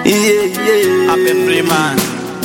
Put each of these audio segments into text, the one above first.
Ape Freeman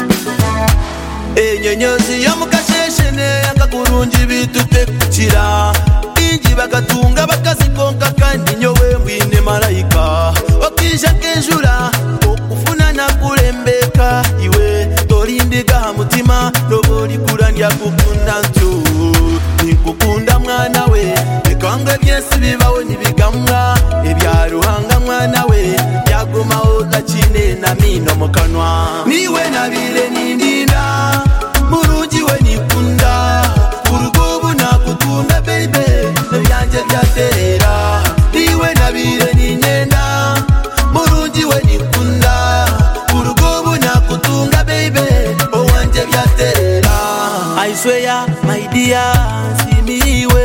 enyenyozi yo mukasheshene yakakurungi bitute kukira inji bagatunga bakazikonka kandi nyowe mbwine malayika okija kenjura okufuna nakulembeka iwe tolindiga mutima noboli kurandya kukunda ntyo nikukunda mwana we bikange byesi bibaho nibigamwa ebyaruhanga mwana we yagumaho gakine na mino mukanwa niwe nabire nindinda murungi we nikunda urugobu nakukunda baby byanje byatera niwe nabire ninyenda murungi we nikunda urugobu nakutunga baby owanje byatera I swear my dear simiwe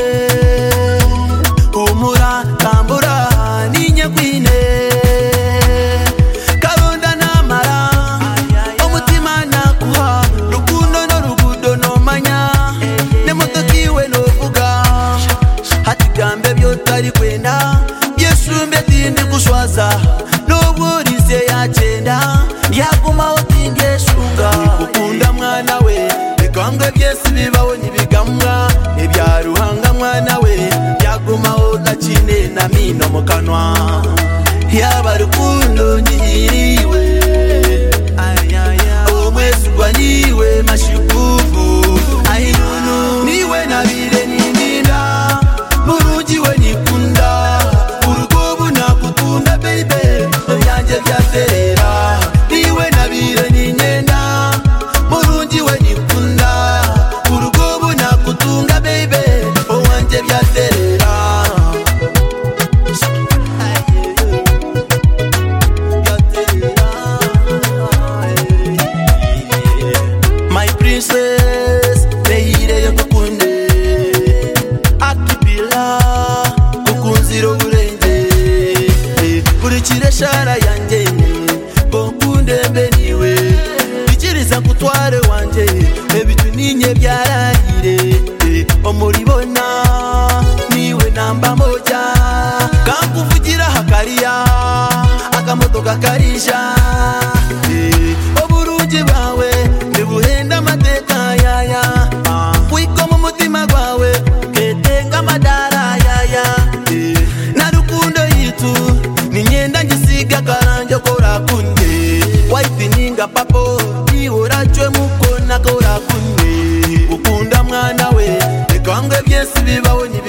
umura tambura ninye kwine karonda namara omutima nakuha rukundo no rugudo no manya nemotokiwe no vuga hatigambe byotari kwenda byesumbe tindi kushwaza noburize yagenda yaguma otinde shunga ukunda mwana we bikange byesi bibaho nibigamwa ebyaruhanga mwana we yagumaho gakine na mino mukanwa yaba rukundo nyiriwe omwezi gwaniwe mashikuvu ainunu niwe nabire nininda murungi we nikunda urugobu nakukunda baby byanje byatera niwe nabire ninyenda murungi we nikunda urugobu nakutunga baby owanje byatera my princess leire yo kukunde akibila kukunziro urenge buri kireshara yanjye bokunde beniwe bikiriza kutware wanje ebitu ninye byarahire omuribona niwe namba moja kankuvugira hakaria akamotoka karisha oburungi bawe nibuhenda amateka yaya wiko mu mutima gwawe ketenga madara yaya na rukundo yitu ninyenda ngisiga karanje kora kunde waifininga papo ihoracwe mukona kora kunde ukunda mwana we bikange byesi bibaho